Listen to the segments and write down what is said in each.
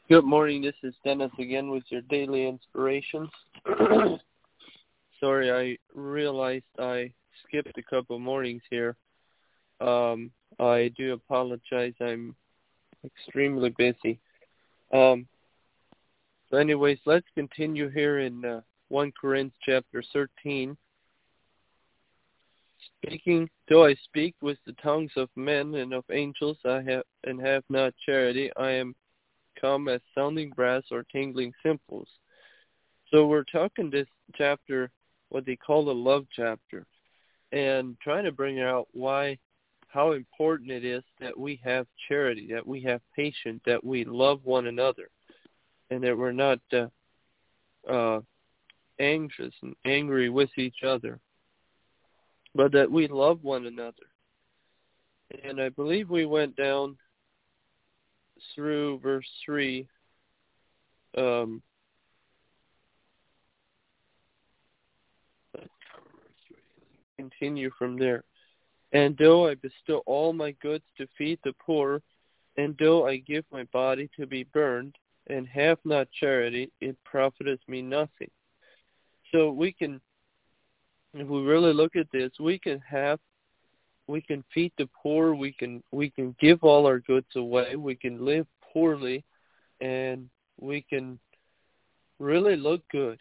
Good morning. This is Dennis again with your daily inspirations. Sorry, I realized I skipped a couple mornings here. I do apologize. I'm extremely busy. So anyways, let's continue here in 1 Corinthians chapter 13. Though I speak with the tongues of men and of angels, have not charity, I am come as sounding brass or tingling cymbals. So we're talking this chapter, what they call the love chapter, and trying to bring out how important it is that we have charity, that we have patience, that we love one another, and that we're not anxious and angry with each other, but that we love one another. And I believe we went down through verse 3. Continue from there. And though I bestow all my goods to feed the poor, and though I give my body to be burned, and have not charity, it profiteth me nothing. So we can, if we really look at this, we can feed the poor, we can give all our goods away, we can live poorly, and we can really look good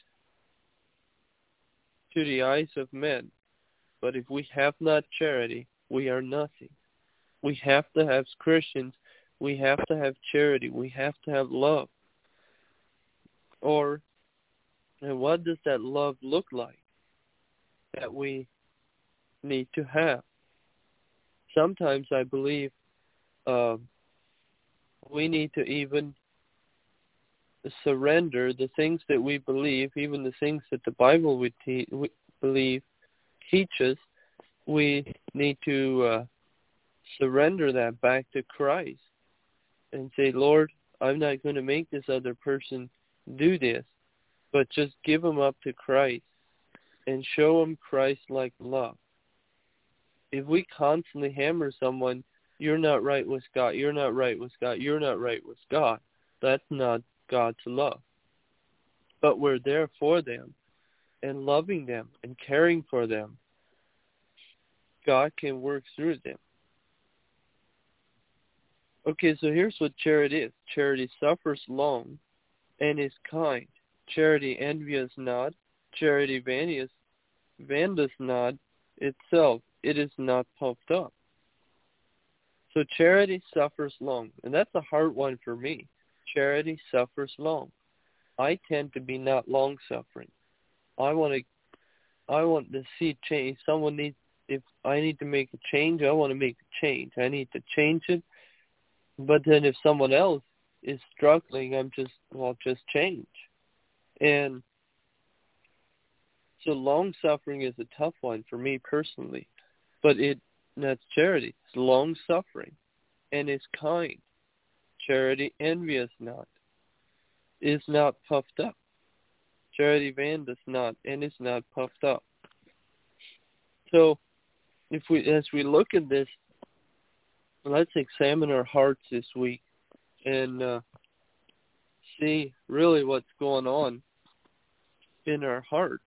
to the eyes of men. But if we have not charity, we are nothing. We have to have, Christians, we have to have charity. We have to have love. And what does that love look like that we need to have? Sometimes I believe we need to even surrender the things that we believe, even the things that the Bible we believe teaches. We need to surrender that back to Christ and say, Lord, I'm not going to make this other person do this, but just give them up to Christ and show them Christ-like love. If we constantly hammer someone, you're not right with God, you're not right with God, you're not right with God, that's not God's love. But we're there for them and loving them and caring for them. God can work through them. Okay, so here's what charity is. Charity suffers long and is kind. Charity envies not. Charity vandoes not itself. It is not puffed up. So charity suffers long. And that's a hard one for me. Charity suffers long. I tend to be not long-suffering. I want to see change. If I need to make a change, I want to make a change. I need to change it. But then if someone else is struggling, I'll just change. And so long-suffering is a tough one for me personally. But that's charity. It's long-suffering and is kind. Charity envious not, is not puffed up. Charity vandoes not, and is not puffed up. So as we look at this, let's examine our hearts this week and see really what's going on in our hearts.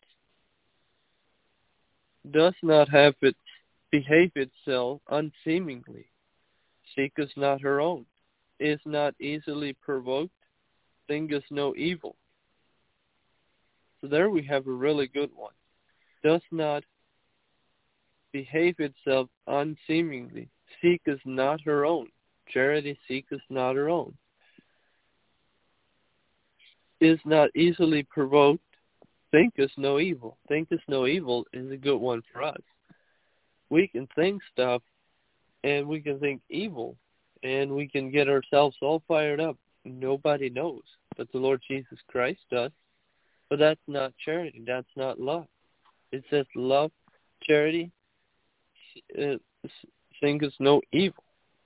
Does not have behave itself unseemingly, seeketh not her own, is not easily provoked, thinketh no evil. So there we have a really good one. Does not behave itself unseemingly, seeketh not her own. Charity seeketh not her own. Is not easily provoked, thinketh no evil. Thinketh no evil is a good one for us. We can think stuff, and we can think evil, and we can get ourselves all fired up. Nobody knows, but the Lord Jesus Christ does. But that's not charity. That's not love. It says love, charity, thinketh no evil.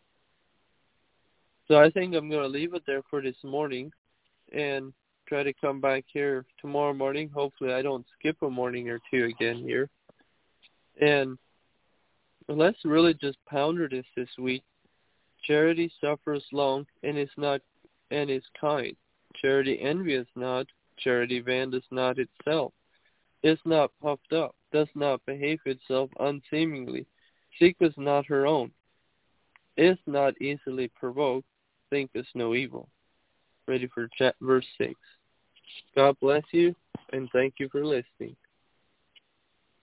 So I think I'm going to leave it there for this morning and try to come back here tomorrow morning. Hopefully I don't skip a morning or two again here. And let's really just ponder this week. Charity suffers long and is kind. Charity envieth not, charity vaunteth not itself, is not puffed up, does not behave itself unseemingly, seeketh not her own, is not easily provoked, thinketh no evil. Ready for verse 6. God bless you, and thank you for listening.